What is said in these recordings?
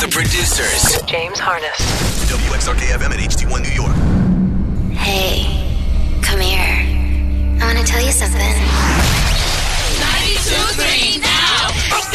The producers. James Harness. WXRK-FM at HD1 New York. Hey, come here. I want to tell you something. 92.3 now.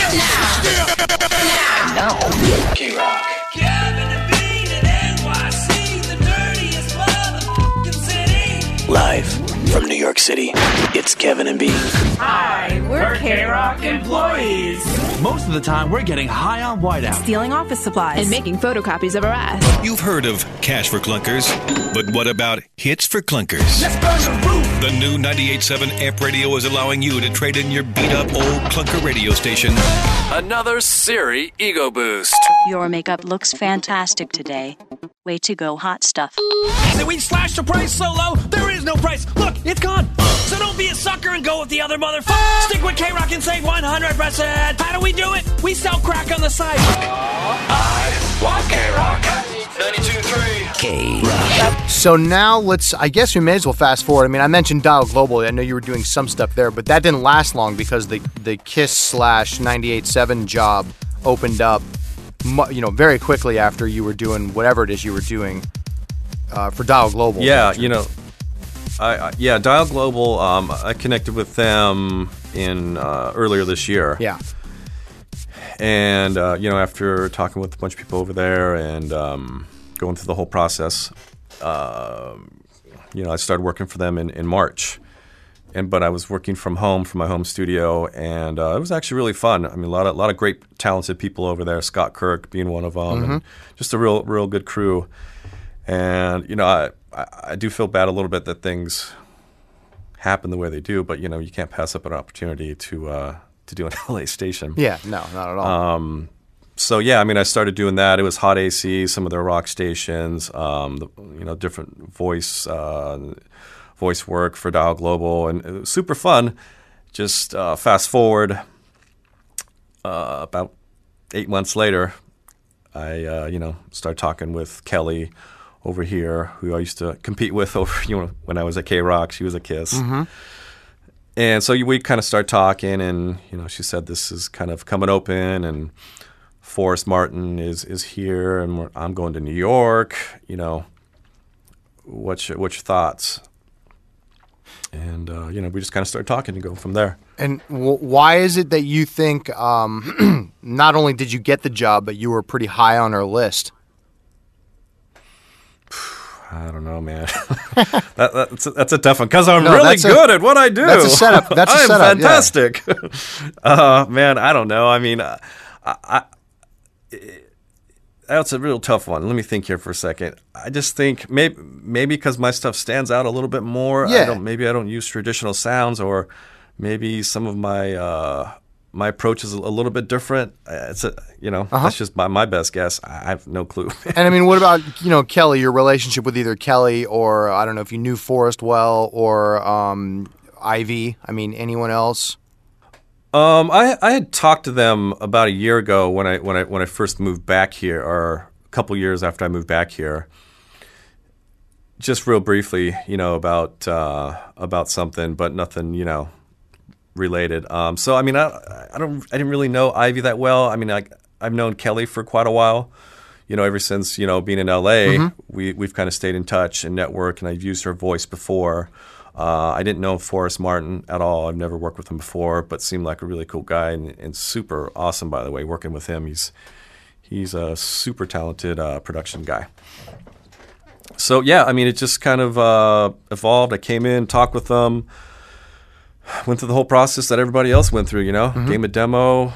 Now. K-Rock. Kevin and Bean at NYC, the dirtiest motherfucking city. Live from New York City, it's Kevin and Bean. Hi, we're K-Rock employees. Most of the time, we're getting high on whiteout, stealing office supplies, and making photocopies of our ass. You've heard of cash for clunkers, but what about hits for clunkers? Let's burn the roof. The new 98.7 Amp Radio is allowing you to trade in your beat-up old clunker radio station. Another Siri Ego Boost. Your makeup looks fantastic today. Way to go, hot stuff. Did we slash the price so low? There is no price. Look, it's gone. So don't be a sucker and go with the other motherfucker. Stick with K-Rock and save 100%. How do we do it? We sell crack on the side. I want K-Rock. 92.3 K-Rock. So now I guess we may as well fast forward. I mean, I mentioned Dial Global. I know you were doing some stuff there, but that didn't last long because the KISS/98.7 job opened up, very quickly after you were doing whatever it is you were doing for Dial Global. Yeah, Dial Global, I connected with them in earlier this year. Yeah. And, after talking with a bunch of people over there and going through the whole process, I started working for them in March. But I was working from home, from my home studio, and it was actually really fun. I mean, a lot of great, talented people over there. Scott Kirk being one of them, and just a real good crew. And I do feel bad a little bit that things happen the way they do, but you can't pass up an opportunity to do an LA station. Yeah, no, not at all. I started doing that. It was Hot AC, some of their rock stations, different voice work for Dial Global, and it was super fun. Just fast forward about 8 months later, I started talking with Kelly over here, who I used to compete with when I was at K-Rock. She was at KISS. Mm-hmm. And so we kind of started talking, and she said this is kind of coming open, and Forrest Martin is here, and I'm going to New York. What's your thoughts? And, we just kind of started talking and go from there. And why is it that you think not only did you get the job, but you were pretty high on our list? I don't know, man. That's a tough one because I'm really good at what I do. That's a setup. I'm fantastic. Yeah. Man, I don't know. I mean, that's a real tough one. Let me think here for a second. I just think maybe because my stuff stands out a little bit more. Yeah. Maybe I don't use traditional sounds, or maybe some of my approach is a little bit different. That's just my best guess. I have no clue. And I mean, what about Kelly? Your relationship with either Kelly or I don't know if you knew Forrest well or Ivy. I mean, anyone else? I had talked to them about a year ago when I first moved back here, or a couple years after I moved back here. Just real briefly, about something, but nothing, related. So I mean, I didn't really know Ivy that well. I mean, I've known Kelly for quite a while. Ever since being in LA, we've kind of stayed in touch and networked, and I've used her voice before. I didn't know Forrest Martin at all. I've never worked with him before, but seemed like a really cool guy and super awesome, by the way, working with him. He's a super talented production guy. So, yeah, I mean, it just kind of evolved. I came in, talked with them, went through the whole process that everybody else went through, Gave him a demo,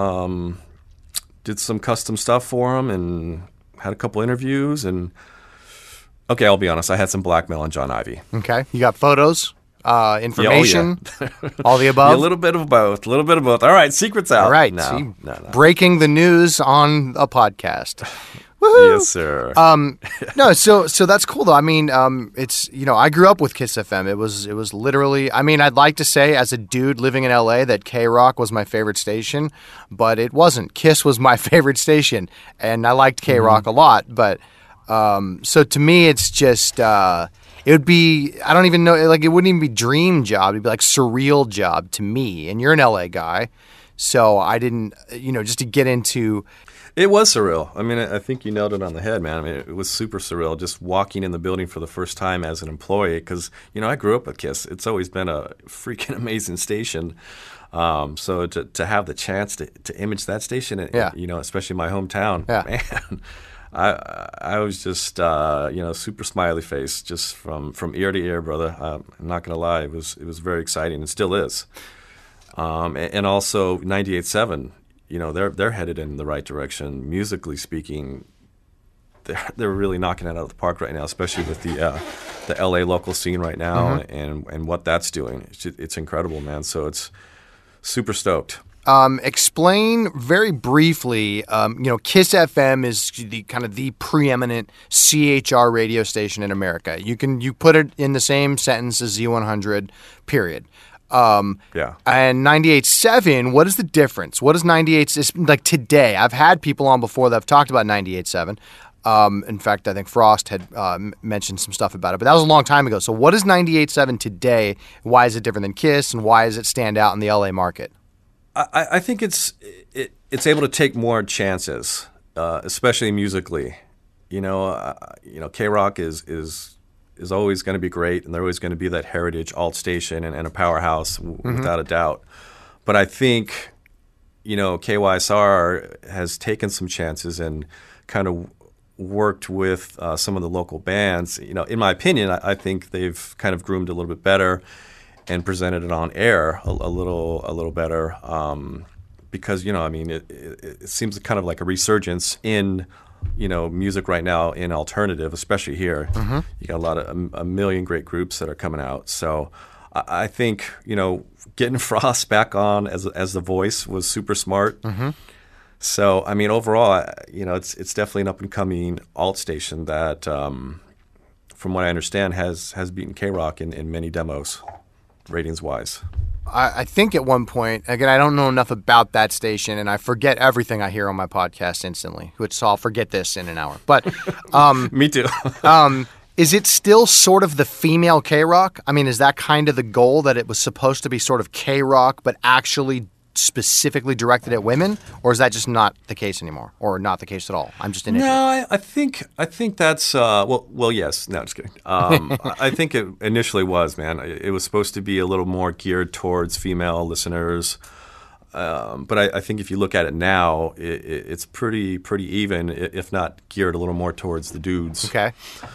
did some custom stuff for him, and had a couple interviews, and okay, I'll be honest. I had some blackmail on John Ivy. Okay. You got photos, information, all the above? Yeah, a little bit of both. All right, secret's out. All right. No. Breaking the news on a podcast. Woohoo! Yes, sir. No, so that's cool though. I mean, it's I grew up with KISS FM. It was literally. I mean, I'd like to say as a dude living in LA that K-Rock was my favorite station, but it wasn't. KISS was my favorite station, and I liked K-Rock a lot. But so to me, it's just it would be. I don't even know. Like it wouldn't even be dream job. It'd be like surreal job to me. And you're an LA guy, so I didn't. Just to get into. It was surreal. I mean, I think you nailed it on the head, man. I mean, it was super surreal just walking in the building for the first time as an employee because, I grew up with KISS. It's always been a freaking amazing station. So to have the chance to image that station, especially my hometown, man, I was just, super smiley face just from ear to ear, brother. I'm not going to lie. It was very exciting and still is. And also 98.7. They're headed in the right direction. Musically speaking, they're really knocking it out of the park right now, especially with the LA local scene right now and what that's doing. It's incredible, man. So it's super stoked. Explain very briefly. KISS FM is the preeminent CHR radio station in America. You put it in the same sentence as Z100. Period. And 98.7, what is the difference? What is 98 like today? I've had people on before that have talked about 98.7. In fact, I think Frost had mentioned some stuff about it, but that was a long time ago. So what is 98.7 today? Why is it different than KISS, and why does it stand out in the LA market? I think it's able to take more chances, especially musically. K-Rock is always going to be great, and they're always going to be that heritage alt station and a powerhouse without a doubt. But I think, KYSR has taken some chances and kind of worked with some of the local bands. In my opinion, I think they've kind of groomed a little bit better and presented it on air a little better because, it seems kind of like a resurgence in music right now in alternative, especially here. You got a million great groups that are coming out. So I think, getting Frost back on as the voice was super smart. So, overall, it's definitely an up and coming alt station that, from what I understand, has beaten K-Rock in many demos, ratings wise. I think at one point, again, I don't know enough about that station, and I forget everything I hear on my podcast instantly, so I'll forget this in an hour. But me too. Is it still sort of the female K-Rock? I mean, is that kind of the goal, that it was supposed to be sort of K-Rock, but actually specifically directed at women, or is that just not the case anymore, or not the case at all? I'm just an idiot. No, I think that's well, yes. No, just kidding. I think it initially was, man. It was supposed to be a little more geared towards female listeners, but I think if you look at it now, it's pretty even, if not geared a little more towards the dudes. Okay.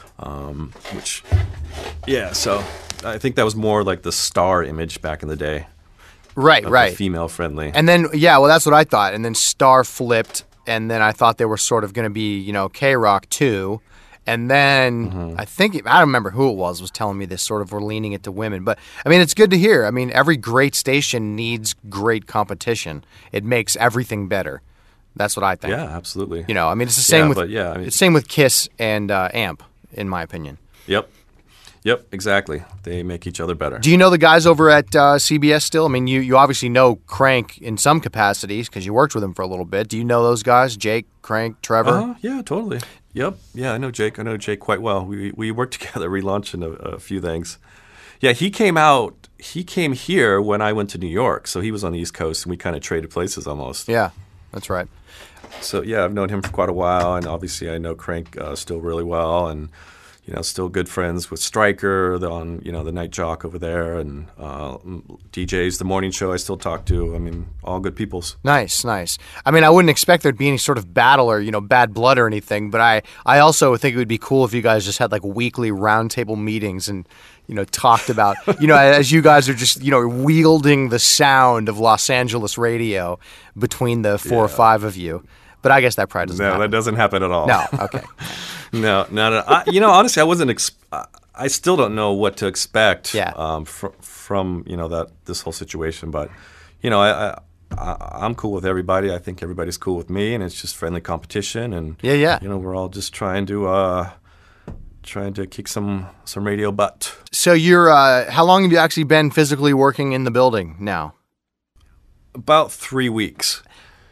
So I think that was more like the Star image back in the day. Right. Female friendly. And then, that's what I thought. And then Star flipped, and then I thought they were sort of going to be, K-Rock too. And then I don't remember who it was telling me this, sort of we're leaning it to women. But, it's good to hear. Every great station needs great competition. It makes everything better. That's what I think. Yeah, absolutely. It's the same it's the same with KISS and AMP, in my opinion. Yep, exactly. They make each other better. Do you know the guys over at CBS still? You obviously know Crank in some capacities because you worked with him for a little bit. Do you know those guys? Jake, Crank, Trevor? Yeah, totally. Yep. Yeah, I know Jake. I know Jake quite well. We worked together relaunching a few things. Yeah, he came here when I went to New York, so he was on the East Coast, and we kind of traded places almost. Yeah, that's right. So, yeah, I've known him for quite a while, and obviously I know Crank still really well, and still good friends with Stryker on, the Night Jock over there, and DJs, the morning show I still talk to. All good peoples. Nice. I wouldn't expect there'd be any sort of battle or, bad blood or anything, but I also think it would be cool if you guys just had like weekly roundtable meetings and, talked about, as you guys are just, wielding the sound of Los Angeles radio between the four or five of you. But I guess that probably doesn't happen. No, that doesn't happen at all. No, okay. No. Honestly, I wasn't. I still don't know what to expect. From this whole situation, but I'm cool with everybody. I think everybody's cool with me, and it's just friendly competition. And we're all just trying to kick some radio butt. So you're how long have you actually been physically working in the building now? About 3 weeks.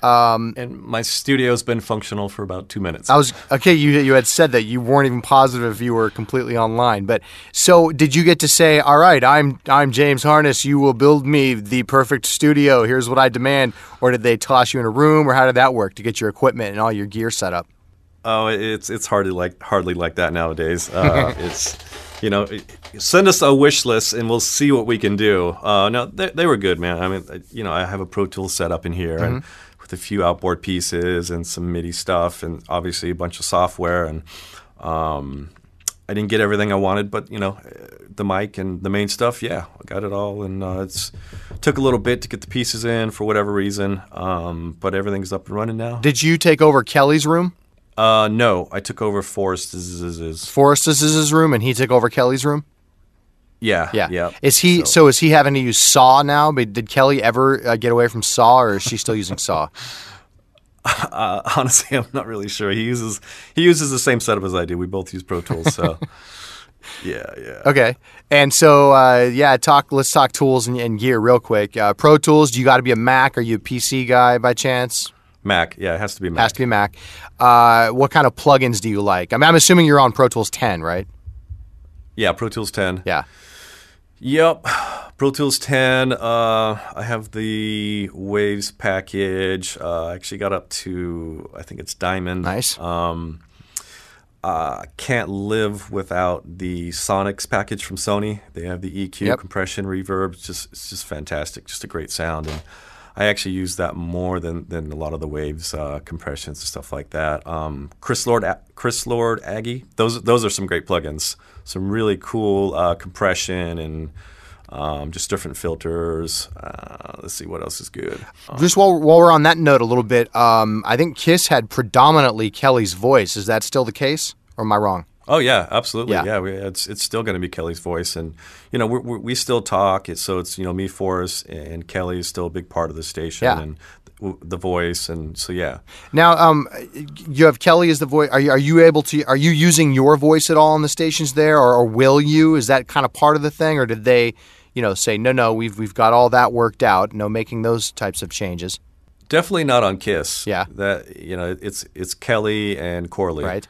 And my studio's been functional for about 2 minutes. You had said that you weren't even positive if you were completely online. But so did you get to say, all right, I'm James Harness, you will build me the perfect studio, here's what I demand, or did they toss you in a room, or how did that work to get your equipment and all your gear set up? Oh, it's hardly like that nowadays. It's, send us a wish list and we'll see what we can do. No, they were good, man. I mean, I have a Pro Tools set up in here and with a few outboard pieces and some MIDI stuff and obviously a bunch of software. And I didn't get everything I wanted, but, the mic and the main stuff, yeah, I got it all. And it's took a little bit to get the pieces in for whatever reason, but everything's up and running now. Did you take over Kelly's room? No, I took over Forrest's room, and he took over Kelly's room? Yeah. Is he having to use Saw now? But did Kelly ever get away from Saw, or is she still using Saw? Honestly, I'm not really sure. He uses the same setup as I do. We both use Pro Tools, so yeah. Okay, and so let's talk tools and gear real quick. Pro Tools, do you got to be a Mac? Are you a PC guy by chance? Mac, yeah, it has to be Mac. Has to be Mac. What kind of plugins do you like? I mean, I'm assuming you're on Pro Tools 10, right? Yeah, Pro Tools 10. Yeah. Yep, Pro Tools 10. I have the Waves package. I actually got up to, I think it's Diamond. Nice. Can't live without the Sonics package from Sony. They have the EQ, compression, reverb. It's just fantastic. Just a great sound. And I actually use that more than a lot of the Waves compressions and stuff like that. Chris Lord Aggie. Those are some great plugins. Some really cool compression and just different filters. Let's see what else is good. Just while we're on that note a little bit, I think Kiss had predominantly Kelly's voice. Is that still the case, or am I wrong? Oh yeah, absolutely. Yeah, it's still going to be Kelly's voice, and we still talk. So it's me, Forrest, and Kelly is still a big part of the station, and the voice, and so yeah. Now, you have Kelly as the voice. Are you using your voice at all on the stations there, or will you? Is that kind of part of the thing, or did they, say no, we've got all that worked out, making those types of changes? Definitely not on Kiss. Yeah, that it's Kelly and Corley, right?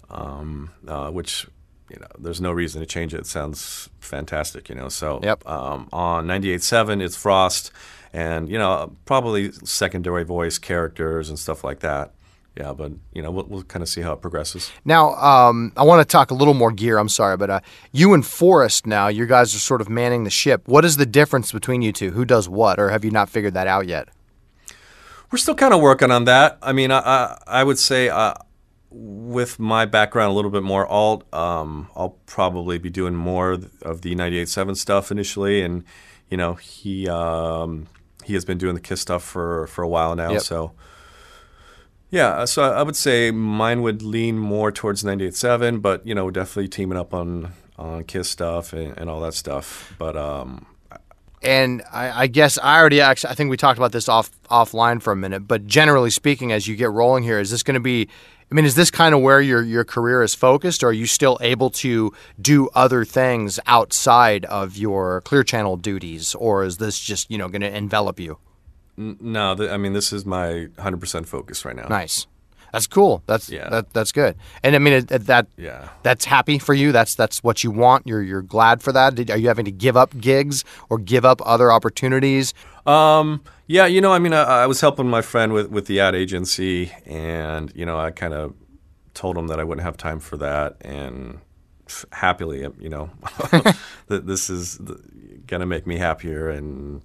Which there's no reason to change it. It sounds fantastic, So yep. On 98.7, it's Frost, and probably secondary voice characters and stuff like that. Yeah, but we'll kind of see how it progresses. Now, I want to talk a little more gear. I'm sorry, but you and Forrest now, you guys are sort of manning the ship. What is the difference between you two? Who does what, or have you not figured that out yet? We're still kind of working on that. I mean, I would say. With my background a little bit more alt, I'll probably be doing more of the 98.7 stuff initially, and he has been doing the Kiss stuff for a while now. Yep. So yeah, so I would say mine would lean more towards 98.7, but definitely teaming up on Kiss stuff and all that stuff. But and I guess I think we talked about this offline for a minute, but generally speaking, as you get rolling here, is this going to be? I mean, is this kind of where your career is focused, or are you still able to do other things outside of your Clear Channel duties, or is this just going to envelop you? No, this is my 100% focus right now. Nice, that's cool. That's good. And I mean, that's happy for you. That's what you want. You're glad for that. Are you having to give up gigs or give up other opportunities? Yeah, I was helping my friend with the ad agency, and I kind of told him that I wouldn't have time for that, and happily, that this is gonna make me happier, and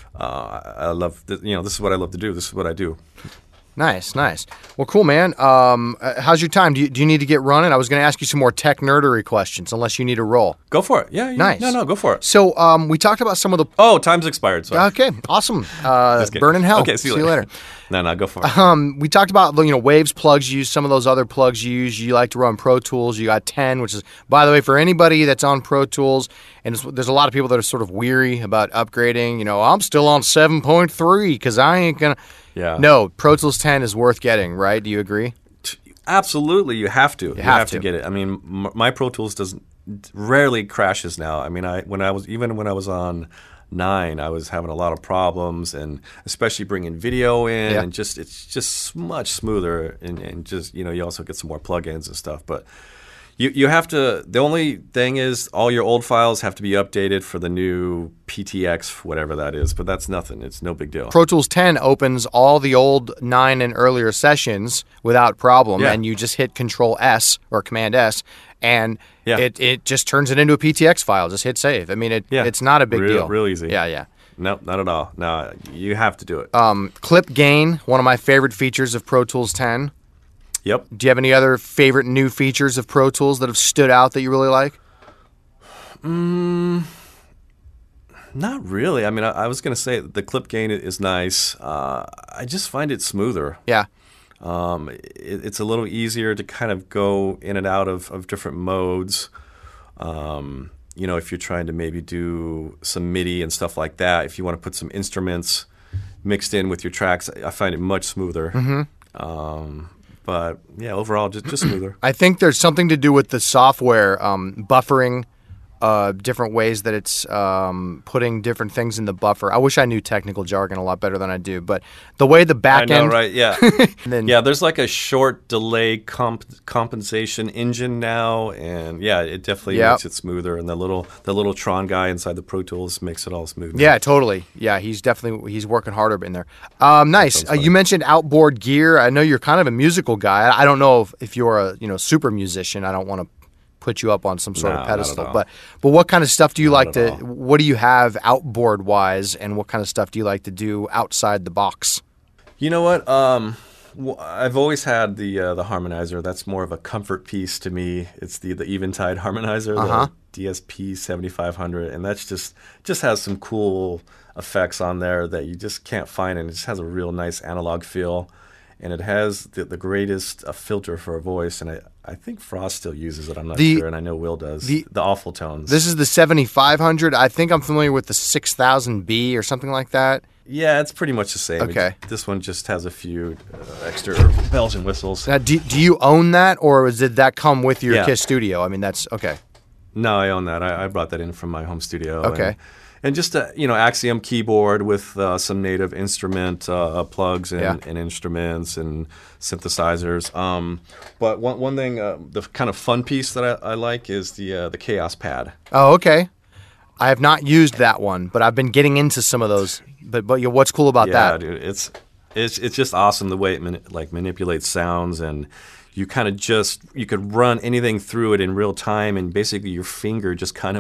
I love this is what I love to do. This is what I do. Nice. Well, cool, man. How's your time? Do you need to get running? I was going to ask you some more tech nerdery questions, unless you need a roll. Go for it. Yeah. Nice. No, go for it. So we talked about some of the... Oh, time's expired. Sorry. Okay, awesome. Burn in hell. Okay, see you later. No, go for it. We talked about Waves plugs you use, some of those other plugs you use. You like to run Pro Tools. You got 10, which is, by the way, for anybody that's on Pro Tools, and there's a lot of people that are sort of weary about upgrading. I'm still on 7.3 because I ain't going to... Yeah. No, Pro Tools 10 is worth getting, right? Do you agree? Absolutely, you have to. You have to get it. I mean, my Pro Tools rarely crashes now. I mean, when I was on 9, I was having a lot of problems, and especially bringing video in, Yeah. and it's just much smoother, and just you also get some more plugins and stuff, but. You have to. The only thing is, all your old files have to be updated for the new PTX, whatever that is. But that's nothing. It's no big deal. Pro Tools 10 opens all the old 9 and earlier sessions without problem, Yeah. and you just hit Control S or Command S, and Yeah. it just turns it into a PTX file. Just hit save. I mean, it's not a big deal. Real easy. Yeah. Nope, not at all. No, you have to do it. Clip gain, one of my favorite features of Pro Tools 10. Yep. Do you have any other favorite new features of Pro Tools that have stood out that you really like? Not really. I mean, I was going to say the clip gain is nice. I just find it smoother. Yeah. It's a little easier to kind of go in and out of different modes. If you're trying to maybe do some MIDI and stuff like that, if you want to put some instruments mixed in with your tracks, I find it much smoother. Mm-hmm. But yeah, overall, just smoother. I think there's something to do with the software buffering, different ways that it's putting different things in the buffer. I wish I knew technical jargon a lot better than I do, but the way the back I know, end, right? Yeah. then, Yeah, there's like a short delay compensation engine now, and yeah, it definitely makes it smoother. And the little Tron guy inside the Pro Tools makes it all smooth now. Yeah, totally. Yeah, he's working harder in there. Nice. You mentioned outboard gear. I know you're kind of a musical guy. I don't know if you're a super musician. I don't want to put you up on some sort of pedestal, but what kind of stuff do you like to? What do you have outboard wise, and what kind of stuff do you like to do outside the box? You know what? I've always had the harmonizer. That's more of a comfort piece to me. It's the Eventide harmonizer, the DSP 7500, and that's just has some cool effects on there that you just can't find, and it just has a real nice analog feel. And it has the greatest filter for a voice, and I think Frost still uses it. I'm not sure, and I know Will does. The awful tones. This is the 7500. I think I'm familiar with the 6000B or something like that. Yeah, it's pretty much the same. Okay. This one just has a few extra bells and whistles. Now, do you own that, or did that come with your Yeah. KISS Studio? I mean, that's okay. No, I own that. I brought that in from my home studio. Okay. And just a Axiom keyboard with some native instrument plugs and instruments and synthesizers. But one thing, the kind of fun piece that I like is the Chaos Pad. Oh, okay. I have not used that one, but I've been getting into some of those. But what's cool about that? Yeah, dude, it's just awesome the way it manipulates sounds, and you kind of you could run anything through it in real time, and basically your finger just kind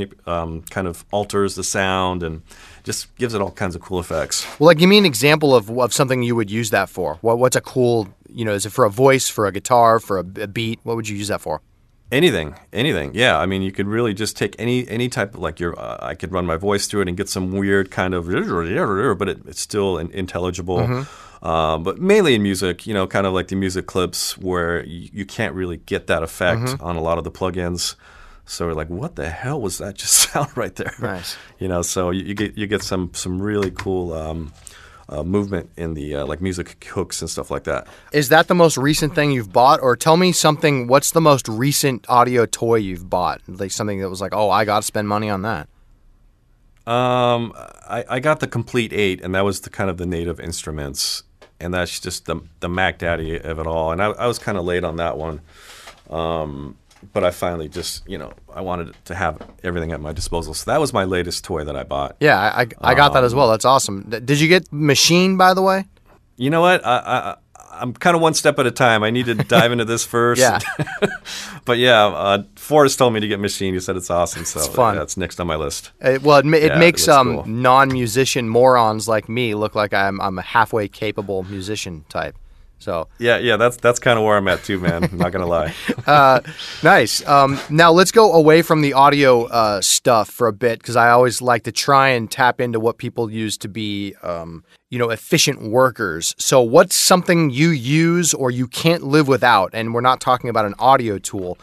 of alters the sound and just gives it all kinds of cool effects. Well, give me an example of something you would use that for. What's a cool, is it for a voice, for a guitar, for a beat? What would you use that for? Anything. Yeah, I mean, you could really just take any type of I could run my voice through it and get some weird kind of, but it's still intelligible. Mm-hmm. But mainly in music, kind of like the music clips where you can't really get that effect on a lot of the plugins. So we're like, what the hell was that just sound right there? Nice. So you get some really cool movement in the music hooks and stuff like that. Is that the most recent thing you've bought? Or tell me something, what's the most recent audio toy you've bought? Like something that was like, oh, I got to spend money on that. I got the Complete 8, and that was the kind of the native instruments, and that's just the Mac Daddy of it all. And I was kind of late on that one, but I finally just I wanted to have everything at my disposal. So that was my latest toy that I bought. Yeah, I got that as well. That's awesome. Did you get Machine, by the way? You know what? I'm kind of one step at a time. I need to dive into this first. Yeah. But yeah, Forrest told me to get Machine. He said it's awesome. So it's fun. That's next on my list. It makes cool. non-musician morons like me look like I'm a halfway capable musician type. So yeah, that's kind of where I'm at too, man. I'm not gonna lie. Nice. Now let's go away from the audio stuff for a bit, because I always like to try and tap into what people use to be, efficient workers. So what's something you use or you can't live without? And we're not talking about an audio tool.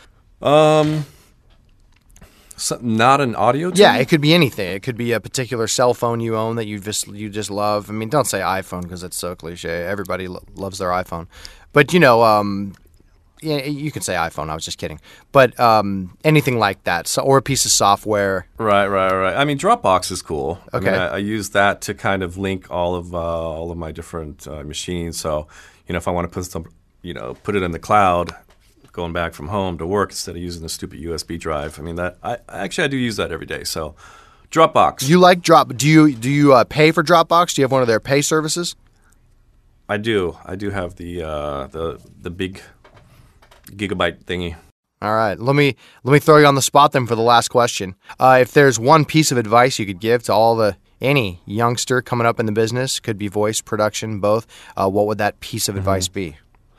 Not an audio tool? Yeah, it could be anything. It could be a particular cell phone you own that you just love. I mean, don't say iPhone because it's so cliche. Everybody loves their iPhone. But, you can say iPhone. I was just kidding. But anything like that, so, or a piece of software. Right. I mean, Dropbox is cool. Okay. I mean, I use that to kind of link all of my different machines. So, if I want to put it in the cloud, going back from home to work instead of using the stupid USB drive. I mean, I do use that every day. So, Dropbox. You like Do you pay for Dropbox? Do you have one of their pay services? I do. I do have the big gigabyte thingy. All right. Let me throw you on the spot then for the last question. If there's one piece of advice you could give to any youngster coming up in the business, could be voice, production, both, what would that piece of advice be?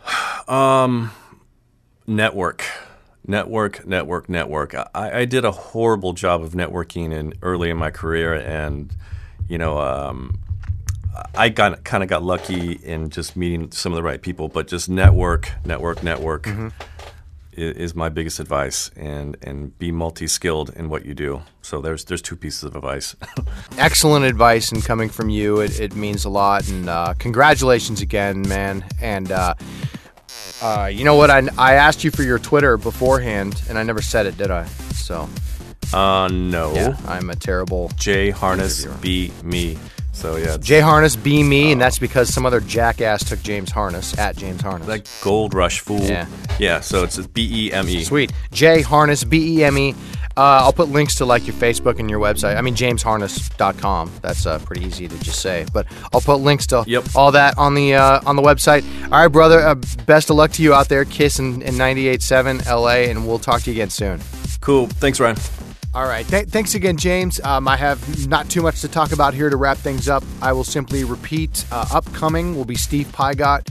Network. I did a horrible job of networking early in my career, and I kind of got lucky in just meeting some of the right people. But just network is my biggest advice, and be multi-skilled in what you do. So there's two pieces of advice. Excellent advice, and coming from you, it means a lot. And congratulations again, man. And you know what? I asked you for your Twitter beforehand, and I never said it, did I? So. No. Yeah, I'm a terrible. J Harness be me. So yeah. J Harness be me, and that's because some other jackass took James Harness at James Harness. Like Gold Rush fool. Yeah. Yeah. So it's BEME. Sweet. J Harness BEME. I'll put links to like your Facebook and your website. I mean, JamesHarness.com. That's pretty easy to just say. But I'll put links to all that on the website. All right, brother. Best of luck to you out there. Kiss in 98.7 LA, and we'll talk to you again soon. Cool. Thanks, Ryan. All right. Thanks again, James. I have not too much to talk about here to wrap things up. I will simply repeat. Upcoming will be Steve Pygott.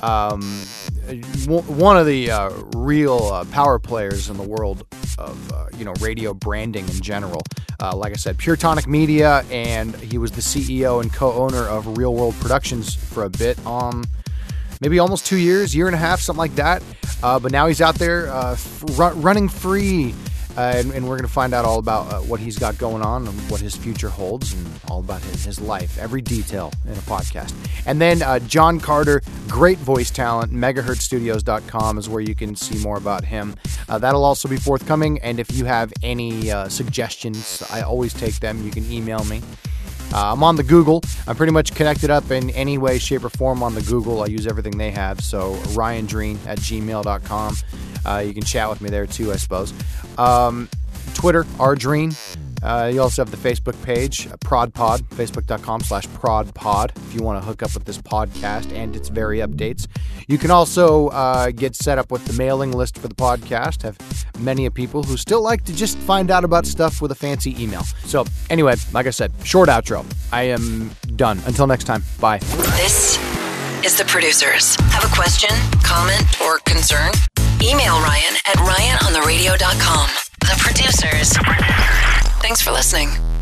One of the real power players in the world of radio branding in general. Like I said, Pure Tonic Media, and he was the CEO and co-owner of Real World Productions for a bit, maybe almost 2 years, year and a half, something like that. But now he's out there running free. And we're going to find out all about what he's got going on and what his future holds, and all about his life, every detail in a podcast. And then John Carter, great voice talent, megahertzstudios.com is where you can see more about him. That'll also be forthcoming, and if you have any suggestions, I always take them. You can email me. I'm on the Google. I'm pretty much connected up in any way, shape, or form on the Google. I use everything they have. So ryandreen@gmail.com. You can chat with me there too, I suppose. Twitter, rdreen. You also have the Facebook page, ProdPod, facebook.com/ProdPod, if you want to hook up with this podcast and its very updates. You can also get set up with the mailing list for the podcast. Have many of people who still like to just find out about stuff with a fancy email. So anyway, like I said, short outro. I am done. Until next time, bye. This is The Producers. Have a question, comment, or concern? Email Ryan at ryanontheradio.com. The Producers. Thanks for listening.